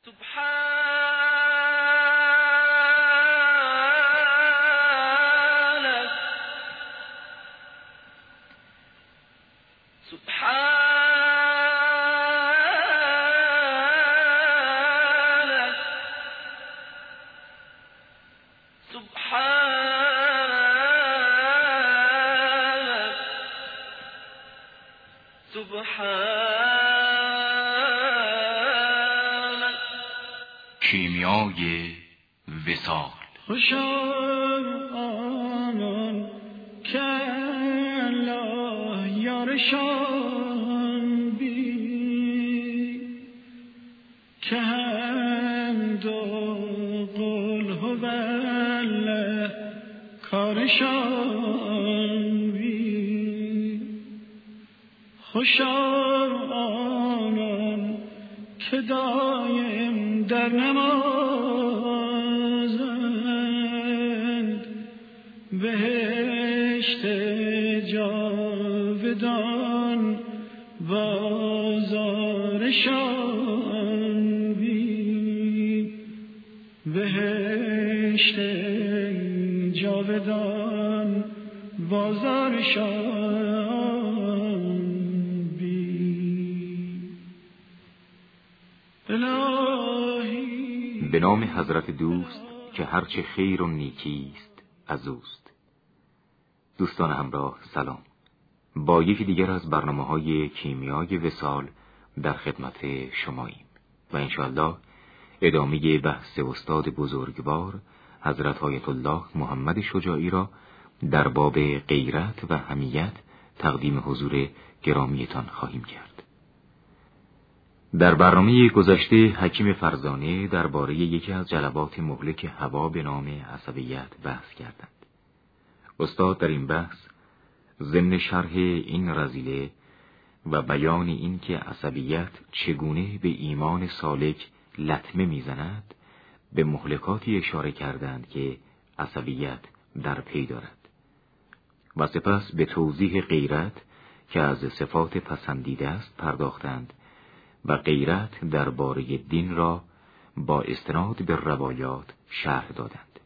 کیمیای وصال. خوشا آنان که الله یارشان بی، که حمد و قل هو الله کارشان بی. خوشا آنان که دایم در نمازند، بهشت جاودان بازارشان بی. بهشت جاودان بازارشان بی. به نام حضرت دوست که هرچه خیر و نیکیست از اوست. دوستان همراه سلام. با یکی دیگر از برنامه‌های کیمیای وصال در خدمت شماییم و انشاءالله ادامه بحث استاد بزرگوار حضرت آیت الله محمد شجاعی را در باب غیرت و حمیت تقدیم حضور گرامیتان خواهیم کرد. در برنامه گذشته حکیم فرزانه درباره یکی از جلبات مهلک هوا به نام عصبیت بحث کردند. استاد در این بحث ضمن شرح این رذیله و بیان این که عصبیت چگونه به ایمان سالک لطمه میزند به مهلکاتی اشاره کردند که عصبیت در پی دارد و سپس به توضیح غیرت که از صفات پسندیده است پرداختند و غیرت درباره دین را با استناد به روایات شرح دادند.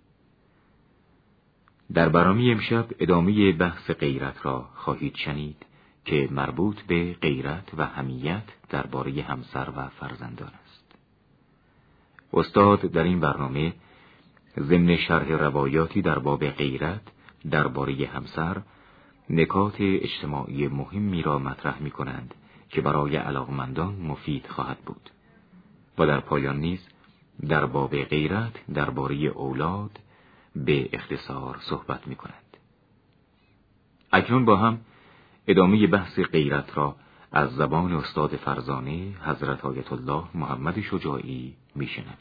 در برنامه امشب ادامه بحث غیرت را خواهید شنید که مربوط به غیرت و حمیت درباره همسر و فرزندان است. استاد در این برنامه ضمن شرح روایاتی در باب غیرت درباره همسر نکات اجتماعی مهمی را مطرح می کنند که برای علاقمندان مفید خواهد بود و در پایان نیز در باب غیرت درباره اولاد به اختصار صحبت می کنند. اکنون با هم ادامه بحث غیرت را از زبان استاد فرزانه حضرت آیت الله محمد شجاعی می شنویم.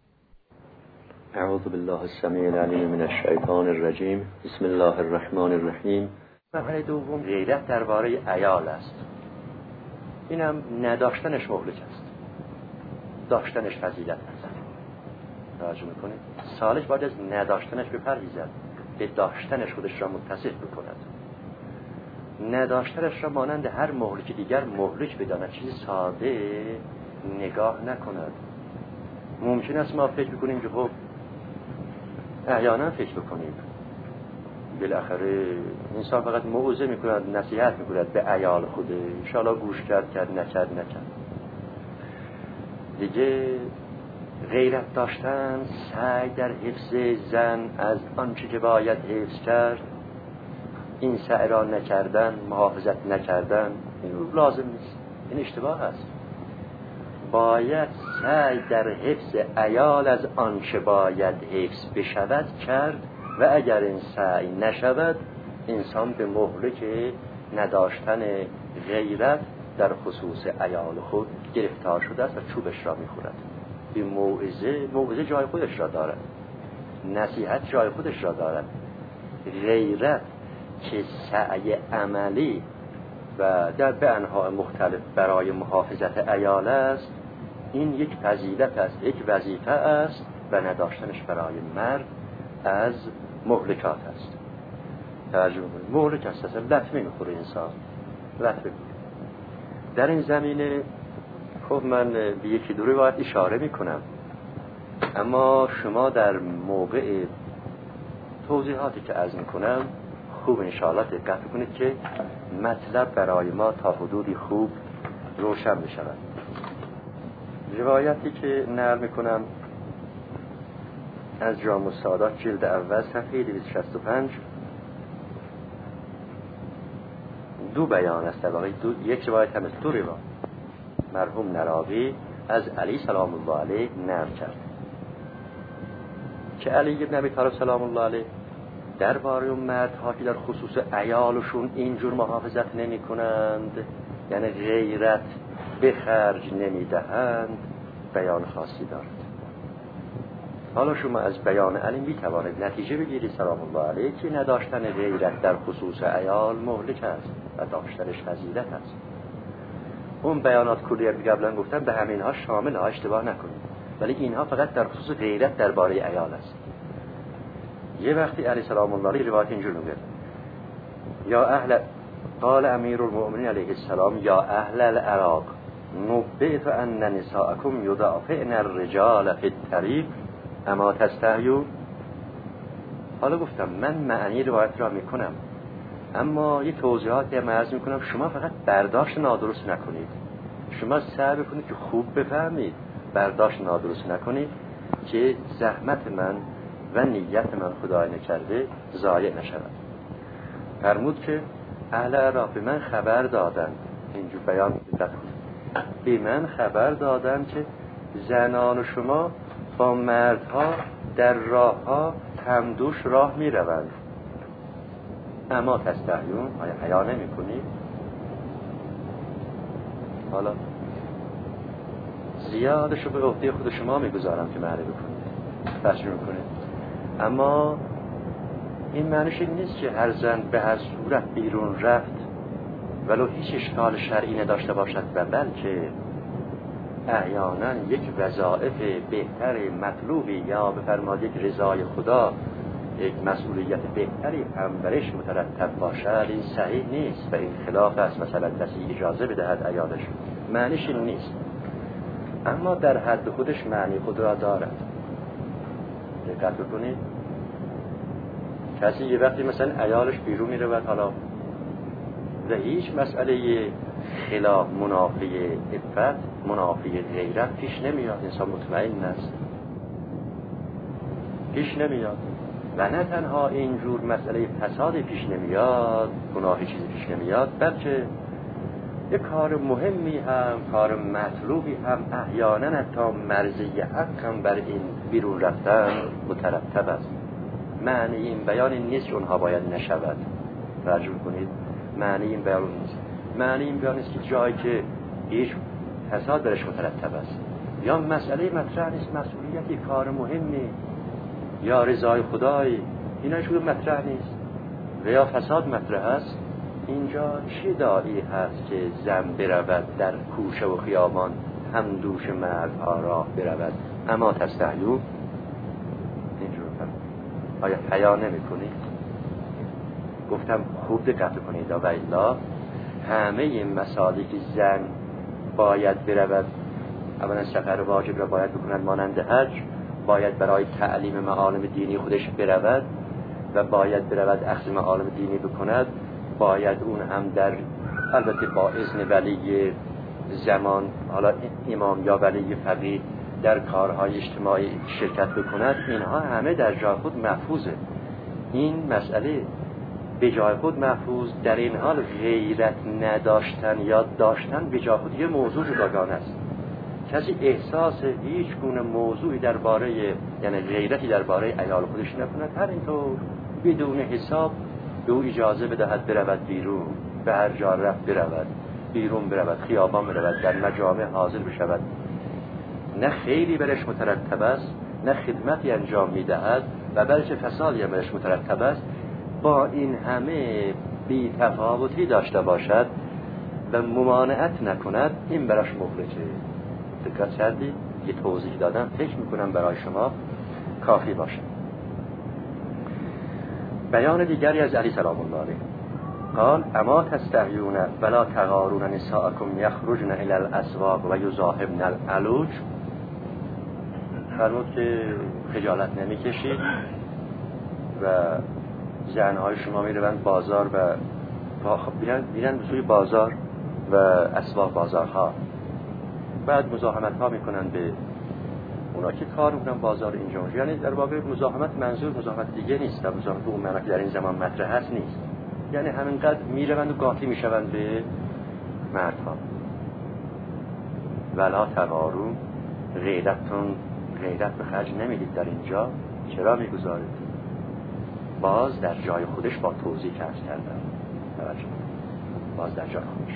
اعوذ بالله السمیع العلیم من الشیطان الرجیم. بسم الله الرحمن الرحیم. مرحله دوم غیرت درباره عیال است. اینم نداشتنش مهلک است، داشتنش فضیلت است. توجه میکنید؟ سالک باید از نداشتنش بپرهیزد، به داشتنش خودش را متصف بکند. نداشتنش را مانند هر مهلک دیگر مهلک بداند، چیز ساده نگاه نکند. ممکن است ما فکر بکنیم که خب احیانا فکر بکنیم بالاخره انسان فقط موعظه میکند، نصیحت میکند به عیال خوده، انشاءالله گوش کرد نکرد. دیگه غیرت داشتن، سعی در حفظ زن از آنچه که باید حفظ کرد، این سعی را نکردن، محافظت نکردن، این لازم نیست، این اشتباه است. باید سعی در حفظ عیال از آنچه باید حفظ بشود کرد و اگر این سعی نشود انسان به مهلک نداشتن غیرت در خصوص عیال خود گرفتار شده است و چوبش را میخورد. به موعظه جای خودش را دارد، نصیحت جای خودش را دارد. غیرت که سعی عملی و در به انواع مختلف برای محافظت عیال است، این یک فضیلت است، یک وظیفه است و نداشتنش برای مرد از مهلکات است. توجه کنید، مهلک است، اصلا لطمه میخوره انسان، لطمه. در این زمینه خب من به یکی دو روایت اشاره میکنم، اما شما در موقع توضیحاتی که عرض میکنم خوب انشاءالله دقت کنید که مطلب برای ما تا حدودی خوب روشن بشود. روایتی که نقل میکنم از جامع السعادات جلد اول صفحه 265 دو بیان است، یک روایت هم است، دو روایت مرحوم نراقی از علی سلام الله علیه نقل کرد که علی ابن ابی طالب سلام الله علیه درباره اون مردها که در خصوص عیالشون اینجور محافظت نمی کنند، یعنی غیرت به خرج نمی دهند، بیان خاصی دارد. حالا شما از بیان علی می توانید نتیجه بگیرید سلام الله علیه که نداشتن غیرت در خصوص عیال مهلک است و داشتنش فضیلت است. اون بیانات کلیه که قبلا گفتم به همینها شامل ها، اشتباه نکنید، ولی اینها فقط در خصوص غیرت درباره عیال است. یه وقتی علی سلام الله علیه روایت اینجور میگه یا اهل قال امیر المؤمنین علیه السلام یا اهل العراق نبئت ان نساءکم یضافئن الرجال فی الطریق اما تستحیون. حالا گفتم من معنی روایت را میکنم، اما یه توضیحاتی هم عرض میکنم، شما فقط برداشت نادرست نکنید، شما سعی بکنید که خوب بفهمید، برداشت نادرست نکنید که زحمت من و نیت من خدای نکرده ضایع نشود. فرمود که اهل عراق به من خبر دادند، اینجور بیان به من خبر دادند که زنان شما با مردها در راه ها همدوش راه می روند، اما تستحیون، آیا حیا نمی کنید؟ حالا زیادشو به عهده خود شما می گذارم که معنی بکنید، تشریح کنید، اما این معنیش نیست که هر زن به هر صورت بیرون رفت ولو هیچ اشکال شرعی نداشته باشد، و بلکه احیانا یک وظایف بهتر مطلوبی یا بفرماد یک رضای خدا، یک مسئولیت بهتری هم برش مترتب باشد، این صحیح نیست و این خلاف است مثلا کسی اجازه بدهد عیالش، معنیش این نیست، اما در حد خودش معنی خود را دارد. دقت بکنید، کسی یه وقتی مثلا عیالش بیرون میره و حالا و هیچ مسئله خلاف منافی عفت منافی غیرت پیش نمیاد، انسان مطمئن است پیش نمیاد، و نه تنها اینجور مسئله فساد پیش نمیاد، گناهی چیزی پیش نمیاد، بلکه یک کار مهمی هم کار مطلوبی هم احیانا حتی مرضی حق هم بر این بیرون رفتن مترتب است. معنی این بیان نیست که اونها باید نشود، توجه کنید، معنی این بیان نیست، معنی این بیان نیست که جایی که هیچ فساد برش مترتب است یا مسئله مطرح نیست، مسئولیتی کار مهمی یا رضای خدای اینا شده مطرح نیست و یا فساد مطرح است، اینجا چه داعی هست که زن برود در کوچه و خیابان هم دوش مردها راه برود اما تستحیون؟ اینجور آیا حیا نمی کنید؟ گفتم خوب دقت کنید، و الا همه این مسائلی که زن باید برود، اولا سفر واجب را باید بکند مانند حج، باید برای تعلیم معالم دینی خودش برود و باید برود اخذ معالم دینی بکند، باید اون هم در البته با اذن ولی زمان، حالا امام یا ولی فقیه، در کارهای اجتماعی شرکت بکند، اینها همه در جای خود محفوظه. این مسئله به جای خود محفوظ، در این حال غیرت نداشتن یا داشتن به جای خود یه موضوع جداگانه است. کسی احساس هیچ گونه موضوعی درباره یعنی غیرتی درباره عیال خودش نکند، هر اینطور بدون حساب به او اجازه بدهد برود بیرون، به هر جا رفت برود بیرون، برود خیابان برود، در مجامع حاضر بشود، نه خیلی برش مترتب است نه خدمتی انجام میدهد و بلکه فسادی برش مترتب است، با این همه بی تفاوتی داشته باشد و ممانعت نکند، این براش مخرجه. دقت کردید؟ یه توضیح دادم، فکر میکنم برای شما کافی باشه. بیان دیگری از علی سلام الله علیه قال اما تستحیون ولا تغارون نساءکم یخرجن الی الاسواق و یذاهبن العلوج. فرمود که خجالت نمیکشید و زنهای شما میروند بازار و میرن به سوی بازار و اسواق بازارها، بعد مزاحمت ها میکنن به اونا که کار میکنن بازار اینجا. یعنی در واقع مزاحمت منظور مزاحمت دیگه نیست، در مزاحمت اون معنی که در این زمان مطرح هست نیست، یعنی همینقدر میروند و قاطی میشوند به مردها. ولا تغارون، غیرت به خرج نمیدید در اینجا. چرا میگذارید؟ باز در جای خودش با توضیح عرض کردم. باز در جای خودش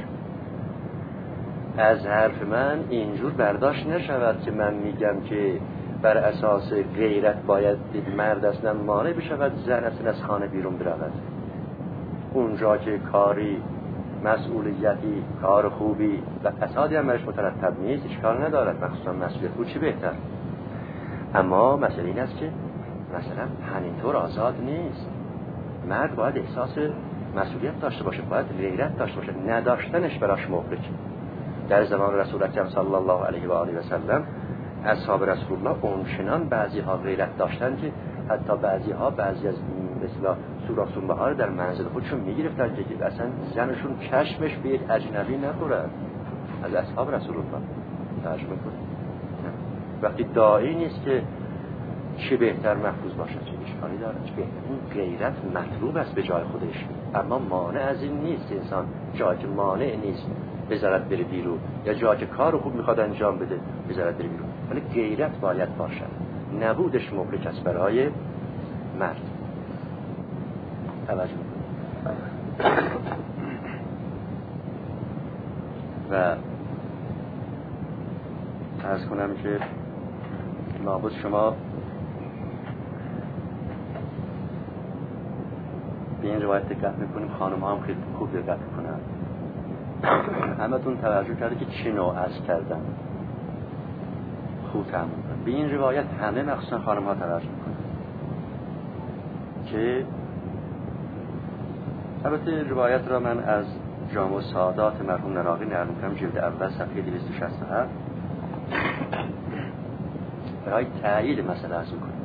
از حرف من اینجور برداشت نشود که من میگم که بر اساس غیرت باید مرد اصلا مانع بشود زن اصلا از خانه بیرون برود. اونجا که کاری، مسئولیتی، کار خوبی و فسادی هم برش مترتب نیست اشکال ندارد، مخصوصا مسئولیت بود چی بهتر. اما مسئله این است که مثلا همینطور آزاد نیست. مرد باید احساس مسئولیت داشته باشه، باید غیرت داشته باشه. نداشتنش براش مهلکه. در زمان رسول اکرم صلی الله علیه و آله و سلم اصحاب رسول الله اونچنان بعضی ها غیرت داشتن که حتی بعضی از مثلا سوراخ بهار در منزل خودشون میگرفتن که اصلا زنشون چشمش به یک اجنبی نخورد. از اصحاب رسول الله ترجمه کنید. وقتی داعی نیست که چه بهتر محفوظ باشه، چه اشکالی داره، چه بهتر. این غیرت مطلوب است به جای خودش، اما مانع از این نیست که انسان جایی که مانع نیست بذارد بره بیرون، یا جایی که کار خوب میخواد انجام بده بذارد بره بیرون. ولی غیرت باید باشد، نبودش مهلک است برای مرد. توجه و عرض کنم که لابد شما به این روایت دقت میکنیم، خانم ها هم خیلی خوب دقت میکنن. همه تون توجه کرده که چه نوع عرض کردن خوب تمام کنن. به این روایت همه مخصوصا خانم ها توجه میکنن که البته روایت را من از جامع سعادات مرحوم نراقی نقل میکنم، جلد اول صفحه 267. برای تأیید مسئله عرض میکنم،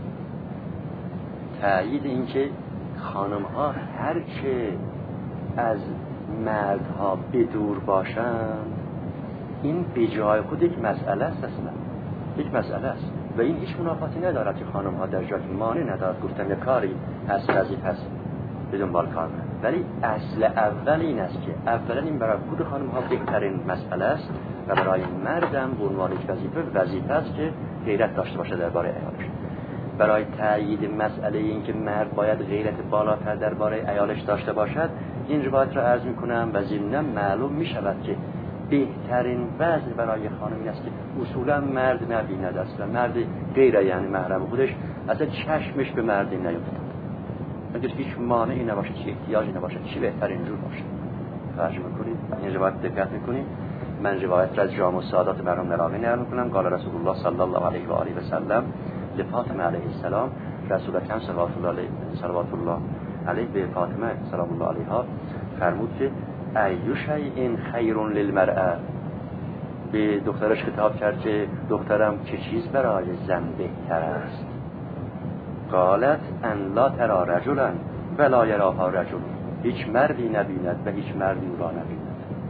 تأیید این که خانم ها هرچه از مردها بدور باشند این به جای خود یک مسئله است، اصلا یک مسئله است و این هیچ منافاتی ندارد که خانم ها در جای مانع ندارد گفتن یک کاری از وظیفه است به دنبال کار کنند. ولی اصل اول این است که اولا این برای خود خانم ها بهترین مسئله است و برای مردم به عنوان یک وظیفه است که غیرت داشته باشه درباره عیالش. برای تأیید مسئله این که مرد باید غیرت بالاتر درباره عیالش داشته باشد این روایت را عرض میکنم و ضمناً معلوم میشود که بهترین وضع برای خانم این است که اصولا مرد نبیند، اصلا مرد غیر یعنی محرم خودش اصلا چشمش به مردی نیفتد. اگر هیچ مانعی نباشه، چی احتیاجی نباشه، چی بهتر اینجور باشه. ترجمه کنید این روایت دقت میکنیم. من روایت را از جامع السعادات مرحوم نراقی نقل میکنم. قال رسول الله صلی الله علیه و آله و سلم لفاطمه علیه السلام، رسول اکرم صلوات الله علیه به فاطمه سلام الله علیها فرمود که ای شیء خیر للمرأه، به دخترش خطاب کرد که دخترم چه چیز برای زن بهتر است؟ قالت ان لا ترى رجلا ولا یراها رجل، هیچ مردی نبیند و هیچ مردی او را نبیند.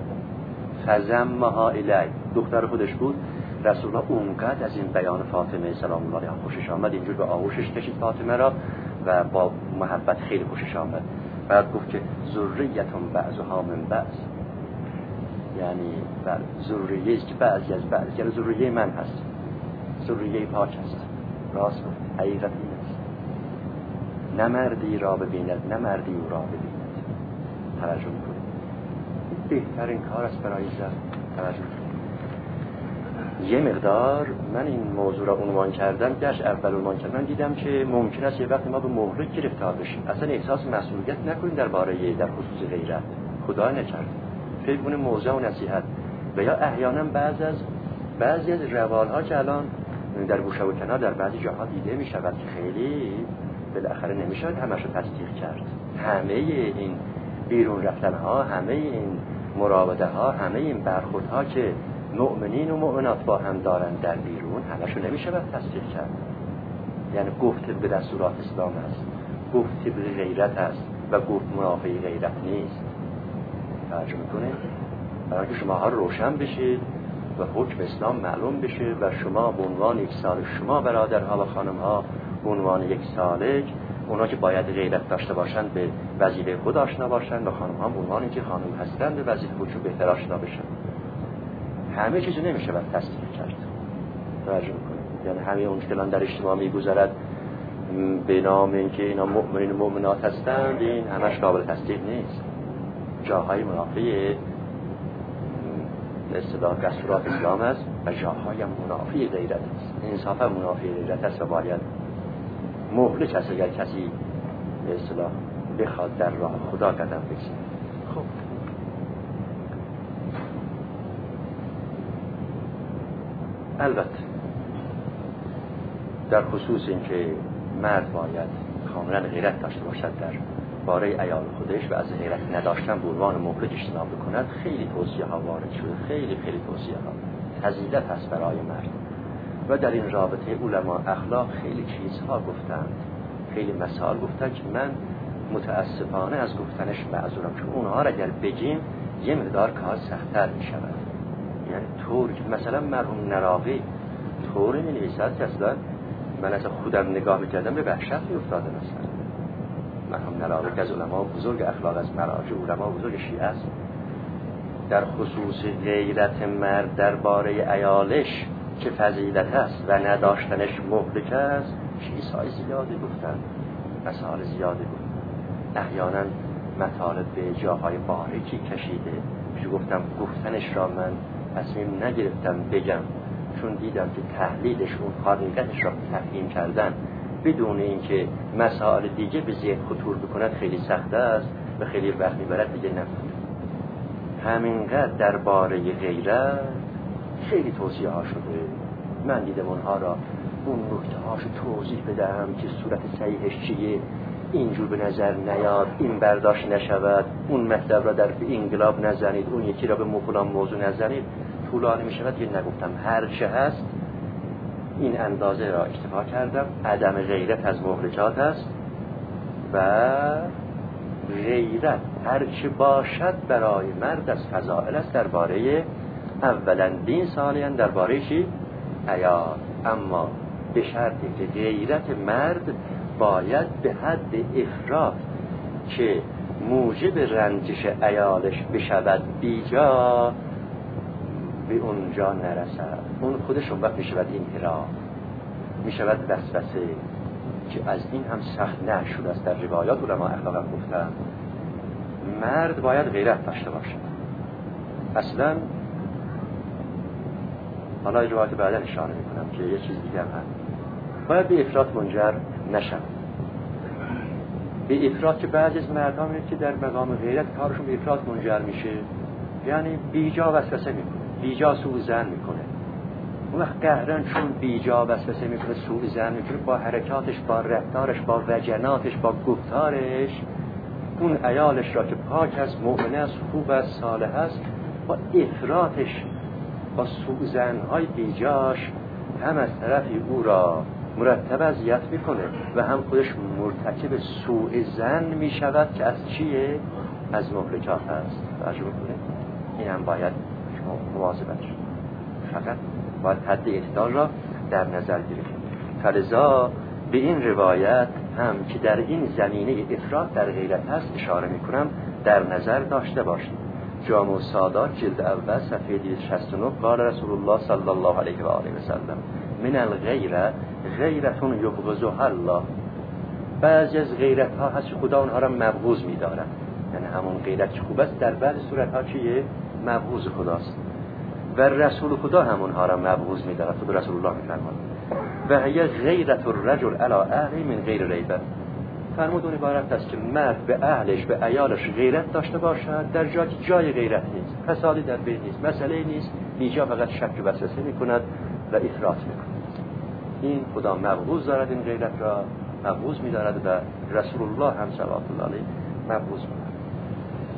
فزمها الی، دختر خودش بود. رسول الله اونقدر از این بیان فاطمه سلام الله علیها خوشش آمد، اینجور به آغوشش کشید فاطمه را و با محبت خیلی خوشش آمد. بعد گفت که ذریتون بعضها من بعض، یعنی ذریه است که بعضی از بعض، یعنی ذریه من هست، ذریه پاک هست. راست گفت، حقیقت این است. نه مردی را ببیند نه مردی او را ببیند. توجه کنید، بهترین کار است برای زن. توجه کنید. یه مقدار من این موضوع را عنوان کردم، گرچه اول عنوان کردم دیدم که ممکن است یه وقتی ما به مهلک گرفتار بشیم، اصلا احساس مسئولیت نکنیم در خصوص غیرت. خدا نکرد فکر موضوع و نصیحت و یا احیانا بعضی از روالها که الان در گوشه و کنار در بعضی جاها دیده می شود که خیلی بالاخره نمی شود همش رو تصدیق کرد. همه این بیرون رفتن ها، همه این مراوده ها، همه این برخورد ها که مؤمنین و مؤمنات با هم دارن در بیرون، همشو نمیشه باید تصدیق کرد. یعنی گفت به دستورات اسلام است، گفت به غیرت است و گفت منافی غیرت نیست. توجه میکنید؟ برای که شما ها روشن بشید و حکم اسلام معلوم بشه و شما به عنوان یک سالک، شما برادرها و خانمها به عنوان یک سالک، اونا که باید غیرت داشته باشند به وظیفه خود آشنا باشند و خانمها به عنوان اینکه خانم هستند به وظیفه خودشون بهتر آشنا بشن. همه چیزو نمیشه باید تصدیق کرد. توجه میکنید؟ یعنی همه اون که در اجتماع میگذرد به نام اینکه اینا مؤمنین و مؤمنات هستند، این همش قابل تصدیق نیست. جاهای منافی اصطلاح دستورات اسلام است و جاهای منافی غیرت است. انصافا منافی غیرت است و باید مهلک است اگر کسی به اصطلاح بخواد در راه خدا قدم بگذاره. خب البته در خصوص اینکه مرد باید کاملا غیرت داشته باشد در باره عیال خودش و از غیرت نداشتن به عنوان مهلک اجتناب بکند، خیلی توصیه ها وارد شده، خیلی توصیه ها فضیلت هست برای مرد. و در این رابطه علما اخلاق خیلی چیزها گفتند، خیلی مسائل گفتند که من متاسفانه از گفتنش معذورم، چون اونها را اگر بگیم یه مقدار کار سخت‌تر می شود. یعنی طور که مثلا مرحوم نراقی طوری می نویسد که اصلا من از خودم نگاه میکردم به وحشت میافتادم. مثلا مرحوم نراقی که از علما بزرگ اخلاق، از مراجع علما بزرگ شیعه است، در خصوص غیرت مرد درباره عیالش که فضیلت است و نداشتنش مهلک است چیزهای زیادی گفتن، مسائل زیادی گفتن، احیانا مطالب به جاهای باریکی کشیده. چون گفتم گفتنش را من تصمیم نگرفتم بگم، چون دیدم که تحلیلش اون حقیقتش را تفهیم کردن بدون اینکه مسائل دیگه به ذهن خطور بکند خیلی سخت است و خیلی وقت میبرد دیگه نکنه. همینقدر درباره غیرت خیلی توصیه ها شده، من دیدم اونها را اون نکته هاشو توضیح بدم که صورت صحیحش چیه، اینجور به نظر نیاد، این برداشت نشود، اون مطلب را در انقلاب نزنید، اون یکی را به فلان موضوع نزنید. طولانی می شود که نگفتم، هر چه هست این اندازه را اکتفا کردم. عدم غیرت از مهلکات است و غیرت هر چه باشد برای مرد از فضائل است، درباره اولا دین، ثانیا درباره چی؟ عیال. اما به شرطی که غیرت مرد باید به حد افراط که موجب رنجش عیالش بشود بیجا به اونجا نرسد. اون خودش اون وقت میشود انحراف، میشود وسوسه که از این هم سخت نشده است. در روایات علما اخلاق هم گفتن مرد باید غیرت داشته باشد. اصلا حالا روایات بعدا اشاره میکنم که یه چیز دیگه هم هست، باید به افراط منجر نشد. به افراط که بعضی از مردان میگه که در مقام غیرت کارشون به افراط منجر میشه، یعنی بیجا وسوسه میکنه، بیجا سوء ظن میکنه. اون وقت قهرن چون بیجا وسوسه میکنه، سوء ظن میکنه، با حرکاتش، با رفتارش، با وجناتش، با گفتارش اون عیالش را که پاک است، مؤمن است، خوب است، صالح است، با افراطش، با سوء ظن‌های بیجاش هم از طرفی او را مرتب اذیت میکنه و هم خودش مرتکب سوء ظن میشود که از چیه؟ از مهلکات هست. توجه میکنه؟ این هم باید مواظبت شد. فقط باید حد اعتدال را در نظر گرفت. فلذا به این روایت هم که در این زمینه افراط در غیرت هست اشاره میکنم، در نظر داشته باشید. جامع السادات جلد اول صفحه 269 قال رسول الله صلی الله علیه و آله و سلم من الغیره غیرتون یبغضها الله. بعضی از غیرت ها هست خدا اونها را مبغوض می‌دارد، یعنی همون غیرت که خوب است در بعضی صورت ها چیه؟ مبغوض خداست و رسول خدا همونها را مبغوض می‌دارد. خود رسول الله می‌فرماید و هی غیرت الرجل علی اهلی من غیر ریبه. فرمود اون عبارت است که مرد به اهلش، به عیالش غیرت داشته باشد در جایی که جای غیرت نیست، فسادی در بین نیست، مسئله نیست، بیجا فقط شک و وسوسه می‌کند و افراط می‌کند. این خدا مبغوض دارد، این غیرت را مبغوض می‌دارد و رسول الله هم صلی الله علیه مبغوض می‌دارد.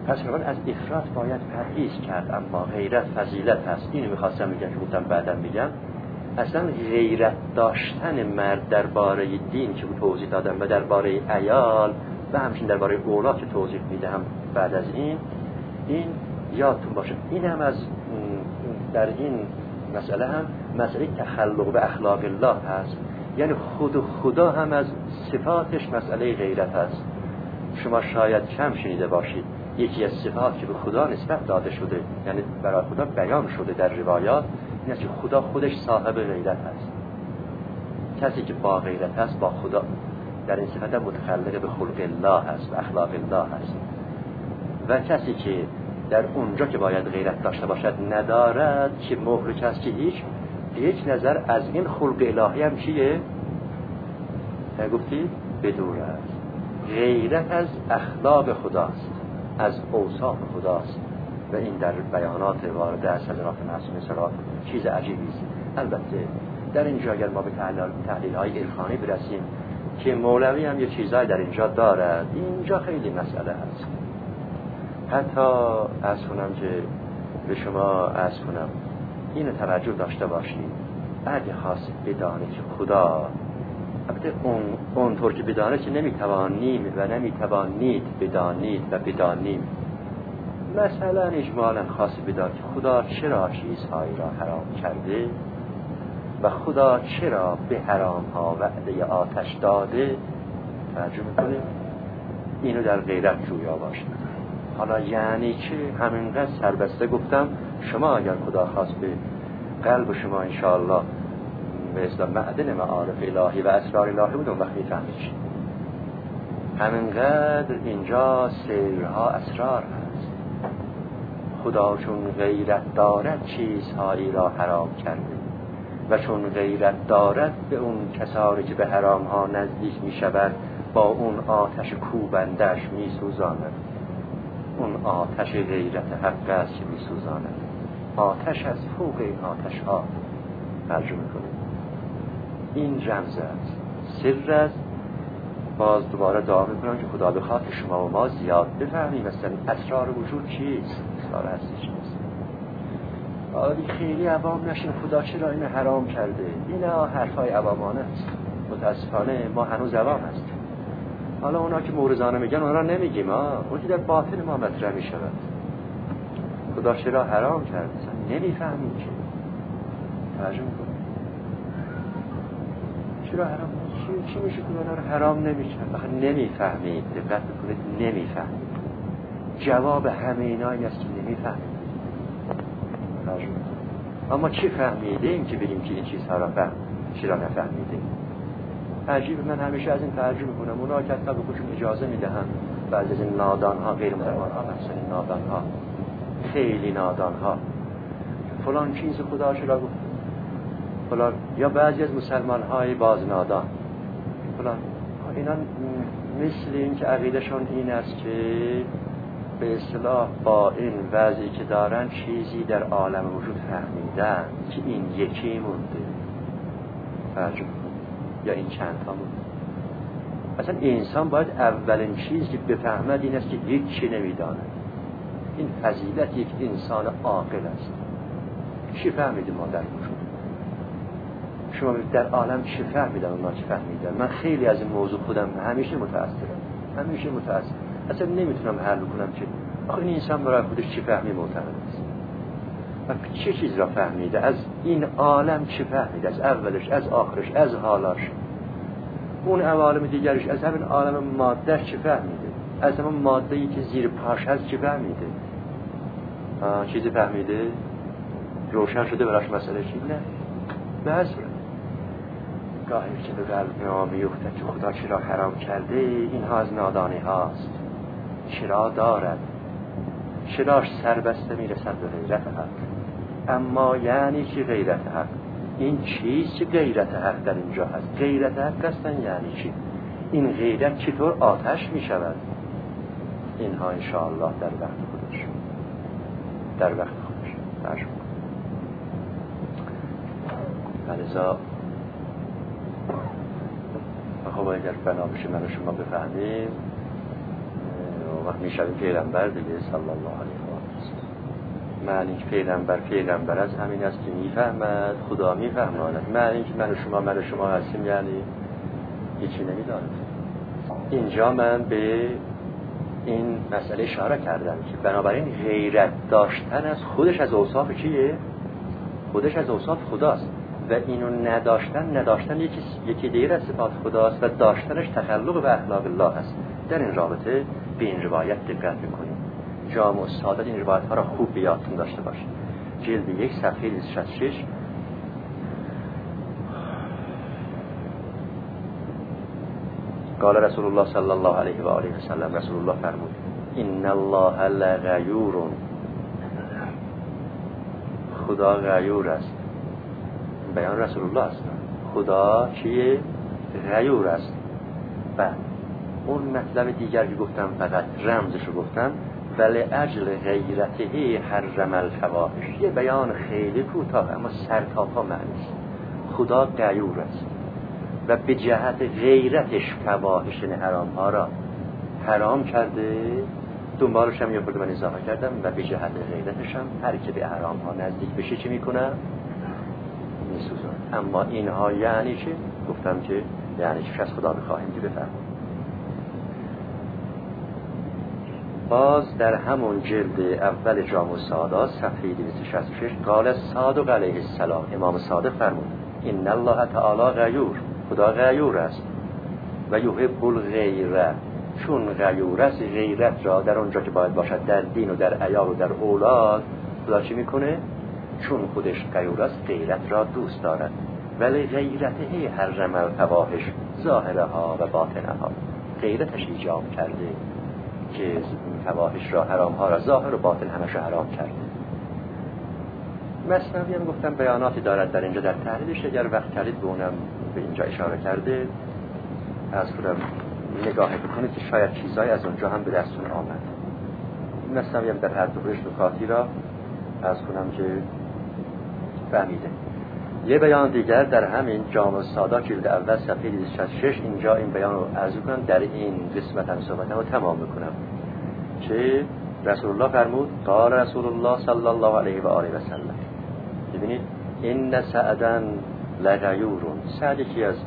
پس از افراط باید پرهیز کرد، اما غیرت فضیلت هست. اینو میخواستم بگم که گفتم بعدم میگم. اصلا غیرت داشتن مرد درباره دین که توضیح دادم و درباره عیال و همچنین درباره اولاد که توضیح میدم بعد از این یادتون باشه. این هم از در این مسئله هم مسئله تخلق به اخلاق الله هست، یعنی خود و خدا هم از صفاتش مسئله غیرت هست. شما شاید کم شنیده باشید یکی از صفات که به خدا نسبت داده شده، یعنی برای خدا بیان شده در روایات، این است که خدا خودش صاحب غیرت هست. کسی که با غیرت هست با خدا در این صفت متخلق به خلق الله هست و اخلاق الله هست، و کسی که در اونجا که باید غیرت داشته باشد ندارد که محرج است که هیچ نظر از این خلق الهی هم چیه؟ گفتی؟ بدور است. غیرت از اخلاق خداست، از اوصاف خداست و این در بیانات وارده از حضرات معصومه صلوات چیز عجیبی است. البته در اینجا اگر ما به تحلیل‌های عرفانی برسیم که مولوی هم یه چیزای در اینجا دارد، اینجا خیلی مسئله هست. حتی عرض کنم که به شما عرض کنم اینو توجه داشته باشید، اگه خواست بدانید که خدا، البته اونطور که بدانه که نمیتوانیم و نمیتوانید بدانید و بدانیم، مثلا اجمالا خواست بدانید که خدا چرا چیزهایی را حرام کرده و خدا چرا به حرام ها وعده آتش داده، توجه میکنیم اینو در غیرت جویا باشید. حالا یعنی که همینقدر سربسته گفتم، شما اگر خدا خواست به قلب شما انشاءالله به اصطلاح معدن معارف الهی و اسرار الهی بود، اون وقت میفهمید همینقدر اینجا سرها اسرار هست. خدا چون غیرت دارد چیزهایی را حرام کرده و چون غیرت دارد به اون کسانی که به حرام ها نزدیک می شود با اون آتش کوبندش می سوزاند. اون آتش غیرت حق است که می سوزاند. آتش از فوق این آتش ها ترجمه کنید. این رمز است، سر است. باز دوباره دعا میکنم که خدا بخواد که شما و ما زیاد بفهمیم مثلا اسرار وجود چیست، اسرار هستی چیست. آدی خیلی عوام نشین خدا چرا اینو حرام کرده. اینا حرفای عوامانه است. متاسفانه ما هنوز عوام هستیم. حالا اونا که مورزانه میگن اونا نمیگیم، اون که در باطن ما مطرح میشود. خدا چرا حرام کرده نمیفهمیم که ترجمه کنیم چرا حرام چی میشه که اونا رو حرام نمیشه. بخاطر نمیفهمید، دقت بکنید نمیفهمید. جواب همه اینا این است که نمیفهمید. اما چی فهمیدیم که بگیم که این چیزها را چرا نفهمیدیم. عجیب، من همیشه از این تعجب میکنم. اونا که اصلا به خودشون اجازه میدهن بعضی از این نادان ها، غیر مسلمان ها، مثلا این نادان ها، خیلی نادان ها، فلان چیز خدا چرا گفت فلان، یا بعضی از مسلمان های باز نادان فلان، اینا مثل این که عقیدشون این است که به اصطلاح با این وضعی که دارن چیزی در عالم وجود فهمیدن که این یکی مونده فرجون یا این چند تا مونده. اصلا انسان باید اولین چیزی که بفهمد این است که هیچی نمیداند. این فضیلت یک انسان عاقل است. چی فهمیده ما در وجود؟ شما در عالم چی فهمیدن اونا چی فهمیدن؟ من خیلی از این موضوع خودم همیشه متأثرم. اصلا نمیتونم حل کنم که آخه این انسان برای خودش چی فهمی معتقد است و چه چیز را فهمیده، از این عالم چی فهمیده، از اولش، از آخرش، از حالاش، اون عوالم دیگرش، از همین عالم مادهش چی فهمیده، از همون ماده‌ای که زیر پاش هست چی فهمیده. چیزی فهمیده روشن شده براش مسئله چی؟ نه. به هر صورت گاهی که به قلب ما میفته که خدا چرا حرام کرده، اینها از نادانی هاست. چرا دارد، چراش سربسته میرسد به غیرت حق. اما یعنی چی غیرت حق؟ این چیز که غیرت حق در اینجا هست، غیرت حق هستن یعنی چی؟ این غیرت چطور آتش میشود؟ اینها انشاءالله در وقت خودش ترجمه کنم. لذا خب اگر بنا بشه من و شما بفهمیم میشویم پیغمبر دیگه صلی الله علیه و آله. معنی که پیغمبر از همین است که میفهمد، خدا میفهماند. معنی که من و شما هستیم یعنی هیچی نمیداند. اینجا من به این مسئله اشاره کردم که بنابراین غیرت داشتن از خودش از اوصاف چیه؟ خودش از اوصاف خداست و اینو نداشتن یکی دیگر از صفات خداست و داشتنش تخلق به اخلاق الله است. در این رابطه به این روایت دقت میکنیم. جامع السعادت این روایت ها را خوب بیادتون داشته باشید. جلد 1 صفحه 266. قال رسول الله صلی الله علیه و آله و سلم، رسول الله فرمود ان الله لغیور، خدا غیور است. بیان رسول الله است. خدا چیه؟ غیور است. و اون مطلب دیگر که گفتم فقط رمزش رو گفتم، ولی اجل غیرته حرم الفواحش. یه بیان خیلی کوتاه اما سرتاپا معنی است. خدا غیور است و به جهت غیرتش فواحش حرام ها را حرام کرده. دنبالش هم یه خورده من اضافه کردم و به جهت غیرتش هم هر که به حرام ها نزدیک بشه چی میکنه؟ میسوزن. اما اینها یعنی چه؟ گفتم که یعنی چه از خدا بخواهیم که بفرمایید. باز در همون جلد اول جامع السعادت صفحه 266 قال صادق علیه السلام، امام صادق فرمود ان الله تعالی غیور، خدا غیور است و یحب الغیره، چون غیور است غیرت را در اونجا که باید باشد در دین و در عیال و در اولاد خدا چی میکنه؟ چون خودش غیور است غیرت را دوست دارد. ولی غیرته حرم الفواحش، ظاهرها و باطنها، غیرتش ایجاب کرده که فواحش را، حرام ها را، ظاهر و باطن همش حرام کرده. مثنوی هم گفتم بیاناتی دارد در اینجا در تحلیلش، اگر وقت کردید به اونم به اینجا اشاره کرده از خودم نگاه بکنید که شاید چیزایی از اونجا هم به دستون آمد. مثنوی هم در هر دوش نکاتی را از خودم که فهمیده. یه بیان دیگر در همین جامع السعادت جلد اول صفحه 266 اینجا این بیان رو عرض کنم، در این قسمت هم صحبتم رو تمام میکنم که رسول الله فرمود قال رسول الله صلی الله علیه و آله و سلم. ببینید این سعدا لغیور، سعد یکی از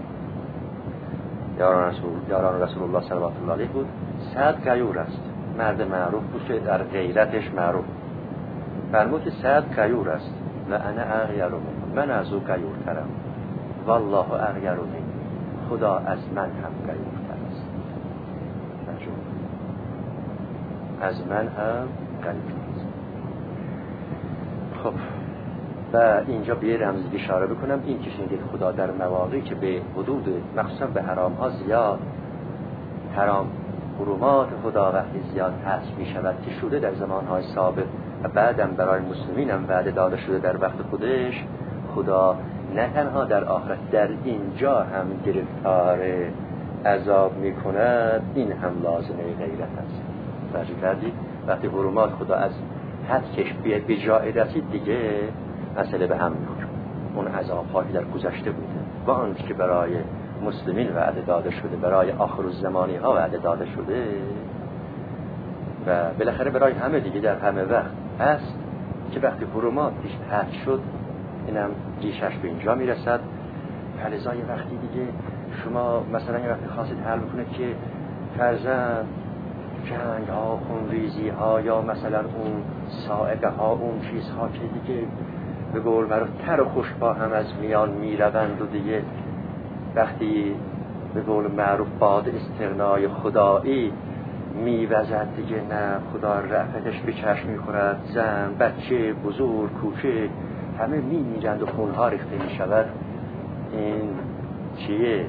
یاران رسول الله صلوات الله علیه بود. سعد غیور است، مرد معروف بود که در غیرتش معروف. فرمود که سعد غیور است و انا اغیر من از او غیورترم، والله اغیر منی، خدا از من هم غیورتر است، از من هم غیورتر است. خب و اینجا به رمزی اشاره بکنم، این که شنیدید خدا در مواقعی که به حدود مخصوصا به حرام ها زیاد حرام حرمات خدا وقتی زیاد حذف می شود که شده در زمانهای سابق و بعدم برای مسلمین هم وعده داده شده در وقت خودش، خدا نه تنها در آخرت در اینجا هم گرفتار عذاب می کند، این هم لازمه غیرت است. توجه کردید؟ وقتی حرمات خدا از حد کش به جای رسید دیگه مسئله به هم میخوره. اون عذاب‌هایی در گذشته بوده و آنچه که برای مسلمین وعده داده شده، برای آخرالزمانی ها وعده داده شده و بالاخره برای همه دیگه در همه وقت هست که وقتی حرمات پیش حد شد اینم ریشش به اینجا میرسد. فلذا یه وقتی دیگه شما مثلا یه وقتی خواستید حل بکنید که فرزند جنگ ها، خونریزی ها یا مثلا اون سائقه ها، اون چیزها که دیگه به قول معروف تر و خوشبا هم از میان میروند و دیگه وقتی به قول معروف باد استغنای خدایی میوزد دیگه، نه خدا رأفتش به چشم میخورد، زن، بچه، بزرگ، کوچه همه میمیرند و خونها ریخته میشود. این چیه؟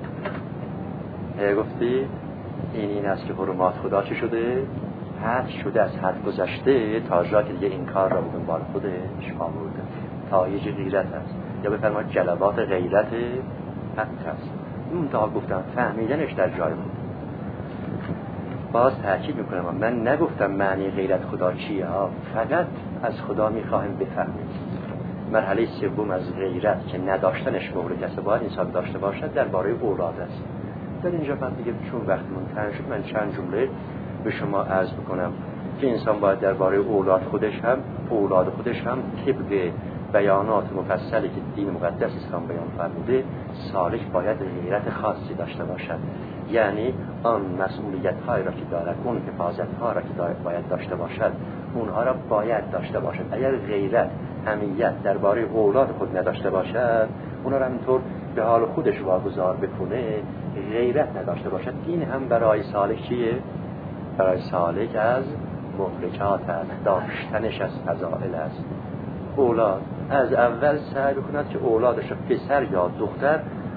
گفتی این است که حرمات خدا چه شده؟ حد شده، از حد گذشته تا جا که دیگه این کار را به دنبال خودش آورده. تایج غیرت است یا بفرمایید جلبات غیرت حق است. اون تا گفتم فهمیدنش در جای بود. باز تأکید میکنم من نگفتم معنی غیرت خدا چیه ها، فقط از خدا میخواهم بفهمید. مرحله سوم از غیرت که نداشتنش مورد است، باید انسان داشته باشد، درباره اولاد است. در اینجا من دیگه چون وقتمون تنگ شد من چند جمله به شما عرض بکنم که انسان باید درباره اولاد خودش هم طبق بیانات مفصلی که دین مقدس اسلام بیان فرموده، سالک باید غیرت خاصی داشته باشد. یعنی آن مسئولیت هایی را که دارد، اون حفاظت ها را که باید داشته باشد، اونها را باید داشته باشد. اگر غیرت، حمیت درباره اولاد خود نداشته باشد، اونا را همینطور به حال خودش واگذار بکنه، غیرت نداشته باشد، دین هم برای سالک چیه؟ برای سالک از مهلکات است، داشتنش از فضائل است. اولاد از اول سعی بکند که اولادش پسر یا دختر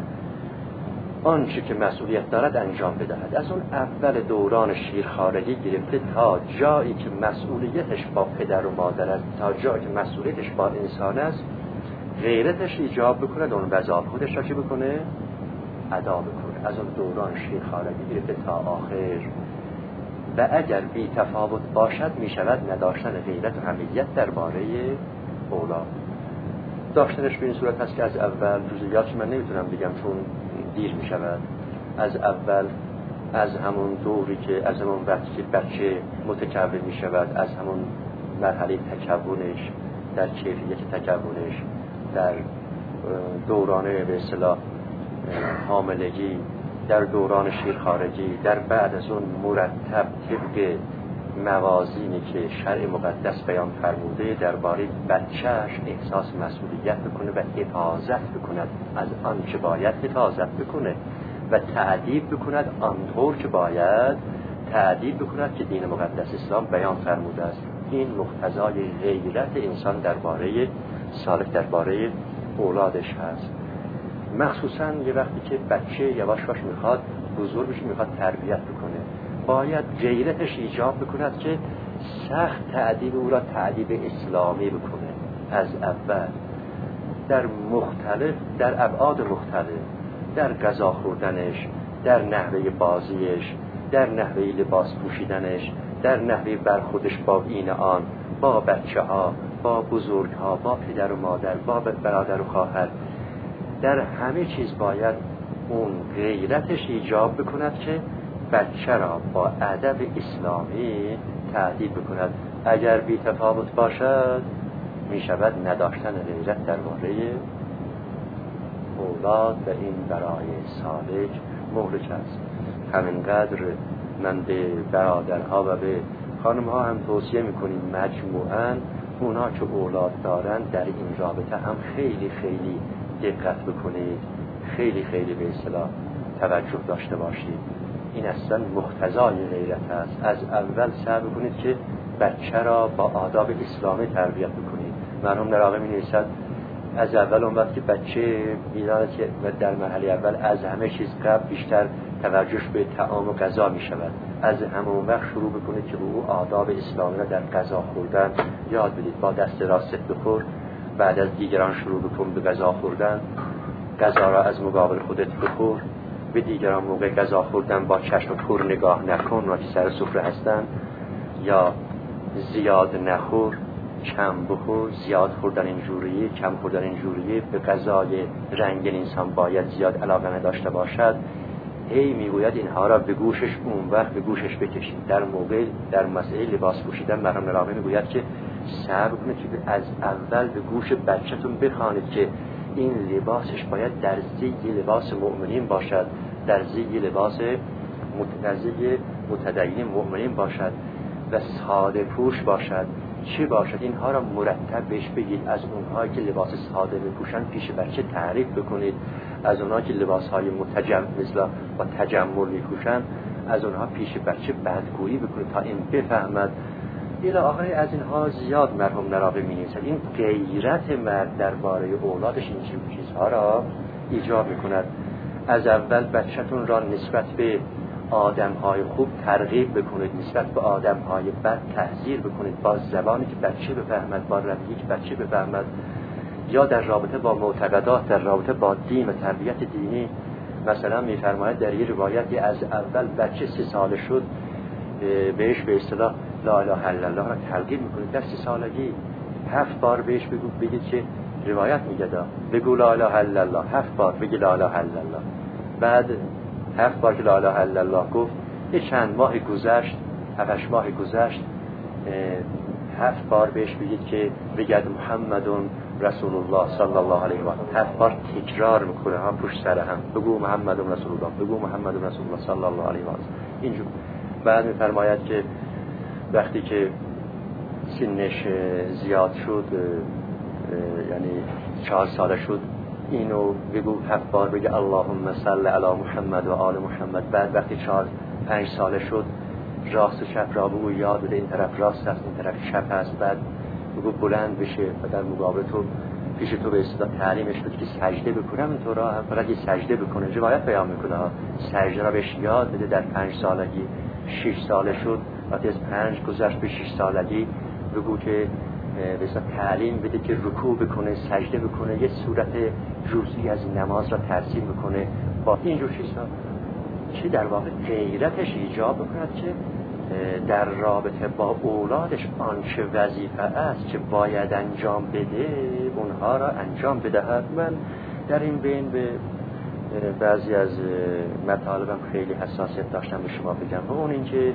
آنچه که مسئولیت دارد انجام بدهد. از اون اول دوران شیرخوارگی گرفته تا جایی که مسئولیتش با پدر و مادر است، تا جایی که مسئولیتش با انسان است، غیرتش ایجاب بکند اون وظایف خودش را چی بکنه؟ ادا بکنه. از اون دوران شیرخوارگی گرفته تا آخر. و اگر بی تفاوت باشد می شود نداشتن غیرت و حمیت درباره اولاد. داشتنش به این صورت هست که از اول جزئیاتش من نمیتونم بگم چون دیر می شود. از اول، از همون دوری که از همون وقتی که بچه متکون می شود، از همون مرحله تکونش، در کیفیت تکونش، در دورانه به اصطلاح حاملگی، در دوران شیرخوارگی، در بعد از اون مرتب طبق موازینی که شرع مقدس بیان فرموده درباره بچه‌اش احساس مسئولیت بکنه و حفاظت بکند از آنچه باید حفاظت بکنه و تعدیب بکند آنطور که باید تعدیب بکند که دین مقدس اسلام بیان فرموده است. این مقتضای غیرت انسان درباره سالک، درباره اولادش هست. مخصوصا یه وقتی که بچه یواش یواش میخواد بزرگ بشه، میخواد تربیت بکنه، باید غیرتش ایجاب بکند که سخت تعدیب او را تعدیب اسلامی بکنه. از اول در ابعاد مختلف، در غذا خوردنش، در نحوه بازیش، در نحوه لباس پوشیدنش، در نحوه برخوردش با این آن، با بچه ها، با بزرگ ها، با پدر و مادر، با برادر و خواهر، در همه چیز باید اون غیرتش ایجاب بکند که بچه را با ادب اسلامی تعدیب بکند. اگر بی تفاوت باشد می شود نداشتن غیرت درباره اولاد و این برای سالک مهلک است. همینقدر من به برادرها و به خانمها هم توصیه میکنیم مجموعاً اونا که اولاد دارن در این رابطه هم خیلی خیلی دقت بکنید، خیلی خیلی به اصطلاح توجه داشته باشید. این اصلا مقتضای غیرت است. از اول سعی بکنید که بچه را با آداب اسلامی تربیت بکنید. مرحوم نراقی می‌نویسد از اول اون وقت که بچه می‌داند که در مرحله اول از همه چیز قبل بیشتر توجهش به طعام و غذا می‌شود، از همون وقت شروع بکنید که به او آداب اسلامی را در غذا خوردن یاد بدید. با دست راست بخور، بعد از دیگران شروع بکن به غذا خوردن، غذا را از مقابل خودت بخور، به دیگران موقع غذا خوردن با چشم کور نگاه نکن را که سر سفره هستن، یا زیاد نخور، کم بخور. زیاد خوردن اینجوریه، کم خوردن اینجوریه. به غذای رنگین انسان باید زیاد علاقه نداشته باشد. هی میگوید اینها را به گوشش اون وقت به گوشش بکشید. در مسئله لباس پوشیدن مرحوم نراقی میگوید که صبر کنید که از اول به گوش بچه‌تون بخوانید که این لباسش باید در زی لباس مؤمنین باشد، در زی لباس متدین مؤمنین باشد و ساده پوش باشد. چی باشد؟ اینها را مرتب بهش بگید. از اونهایی که لباس ساده میپوشن پیش بچه تعریف بکنید، از اونهایی که لباسهای مثلا با تجمل میپوشن از اونها پیش بچه بدگویی بکنید تا این بفهمد. الی آخر از اینها زیاد مرحوم نراقی می‌نویسد. این غیرت مرد درباره اولادش این چیزها را ایجاب میکند. از اول بچه‌تون را نسبت به آدم‌های خوب ترغیب بکنید، نسبت به آدم‌های بد تحذیر بکنید، با زبانی که بچه بفهمد، با رویه‌ای که بچه بفهمد، یا در رابطه با معتقدات، در رابطه با دین و تربیت دینی. مثلا می‌فرماید در یه روایتی از اول بچه 3 ساله شد بهش به اصطلاح لا اله الا الله را تلقین میکنید. در 3 سالگی 7 بار بهش بگید که روایت میگه بگو لا اله الا الله، 7 بار بگی لا اله الا الله. بعد 7 بار که لا اله الا الله گفت، یه چند ماه گذشت 7 ماه گذشت 7 بار بهش بگید که بگید محمدون رسول الله صلی الله علیه و آله. 7 بار تکرار میکنه ها پشت سر هم، بگو محمدون رسول الله، بگو محمدون رسول الله صلی الله علیه و آله. اینجور بعد میفرماید که وقتی که سنش زیاد شد، یعنی 4 ساله شد، اینو بگو 7 بار بگه اللهم صل علی محمد و آل محمد. بعد وقتی 4-5 ساله شد، راست و چپ را بگو یاد بده، این طرف راست است این طرف چپ است. بعد بگو بلند بشه و در مقابل تو پیش تو به اصطلاح تعلیمش بده که سجده بکنم، اینطور هم فقط یه سجده بکنه. روایت بیان میکنه سجده را بهش یاد بده در 5 سالگی. 6 ساله شد، وقتی از 5 گذشت به 6 سالگی بگو که به اصطلاح تعلیم بده که رکوع بکنه، سجده بکنه، یه صورت جزئی از نماز را ترسیم بکنه. با اینجور چیزها چی در واقع غیرتش ایجاب بکند که در رابطه با اولادش آنچه وظیفه است که باید انجام بده اونها را انجام بدهد. من در این بین به بعضی از مطالبم خیلی حساسیت داشتم به شما بگم، و اون این که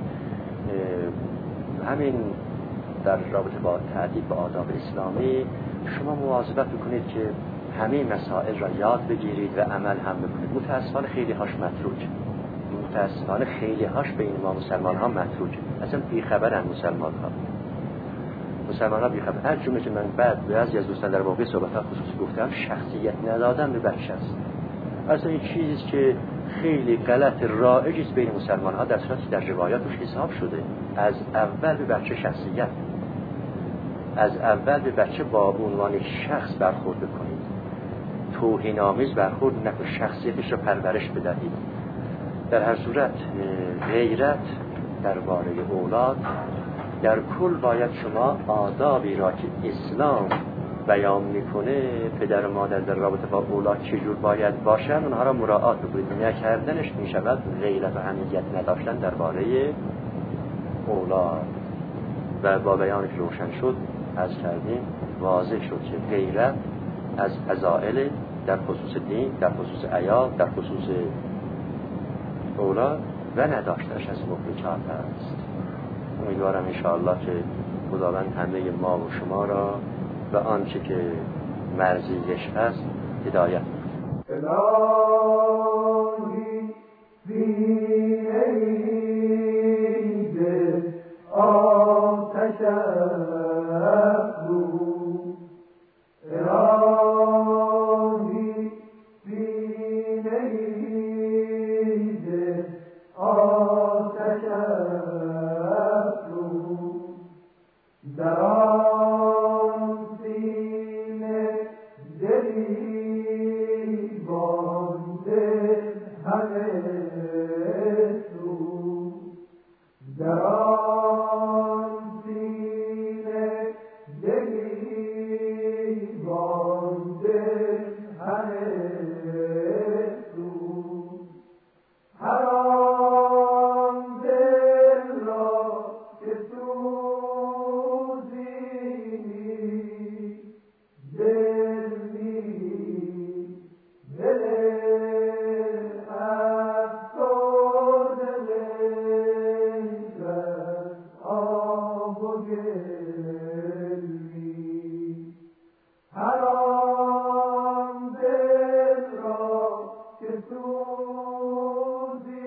همین در رابطه با تعدیب به آداب اسلامی شما مواظبت بکنید که همه مسائل را یاد بگیرید و عمل هم بکنید. متاسفانه خیلی هاش متروک، متاسفانه خیلی هاش بین ما مسلمان ها متروک، اصلا بیخبرن مسلمان ها بیخبر. هر جمله که من بعد بعضی از دوستان در واقع صحبت ها خصوصی گفتم، شخصیت ندادن به بچه است. اصلا این چیزی که خیلی غلط رایج است بین مسلمان ها، در صورتی در روایات روش حساب شده. از اول به بچه شخصیت، از اول به بچه با عنوان شخص برخورد بکنید، توهین‌آمیز برخورد نکنید، شخصیتش رو پرورش بدهید. در هر صورت غیرت درباره اولاد در کل باید شما آدابی را که اسلام بیان میکنه پدر و مادر در رابطه با اولاد چجور باید باشن اونها را مراعات بکنید. نکردنش میشود غیرت و حمیت نداشتن درباره اولاد. و با بیانی که روشن شد از کردیم واضح شد که غیرت از فضائل در خصوص دین، در خصوص عیال، در خصوص اولاد و نداشتنش از مهلکات است. امیدوارم انشاءالله که خداوند همه ما و شما را و آنچه که مرضیش هست هدایت الهی بینید آتش افروز، الهی بینید آتش افروز، در آن سینه دلی بانده همه سو، در آن سینه دلی بانده همه سو، هر آن دل را که سوزی دل نیست، دل افسرده غیرت آب و گل نیست، هر آن دل را که سوزی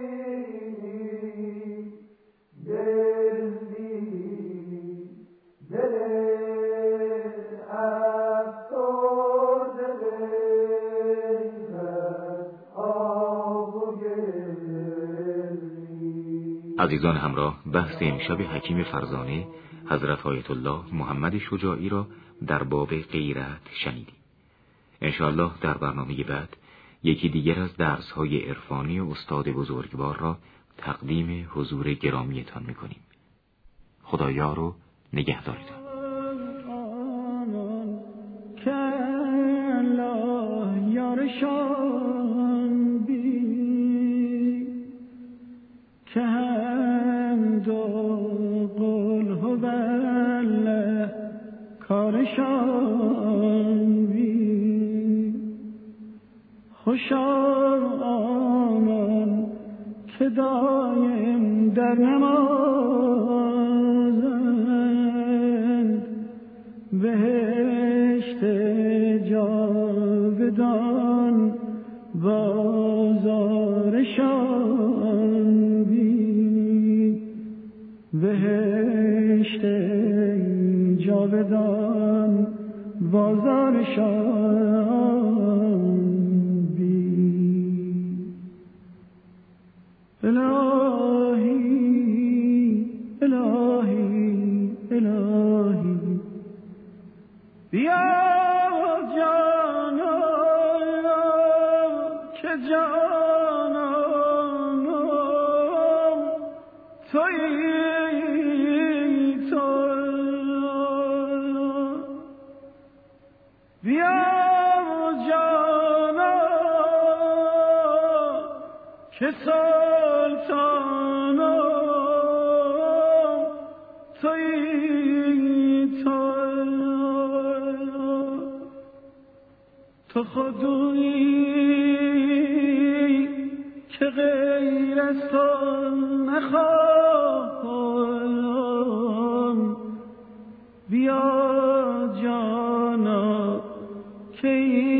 دل نیست، دل افسرده غیرت آب و گل نیست. عزیزان همراه، بحث امشب حکیم فرزانه حضرت آیت الله محمد شجاعی را در باب غیرت شنیدیم. انشاءالله در برنامه بعد یکی دیگر از درس‌های عرفانی استاد بزرگوار را تقدیم حضور گرامیتان می‌کنیم. خدا یار و نگهدارتان. که حمد و قل هو الله کارشان بی، خوشا آنان که دایم در نمازند، بهشت جاودان بازارشان بین، بهشت جاودان بازارشان بین. الهی الهی الهی بیا جانا که جانا تویی تو، بیا جانا که سلطانا تویی تو، تو خودی که غیر از تو نخواهم، بیا جانا که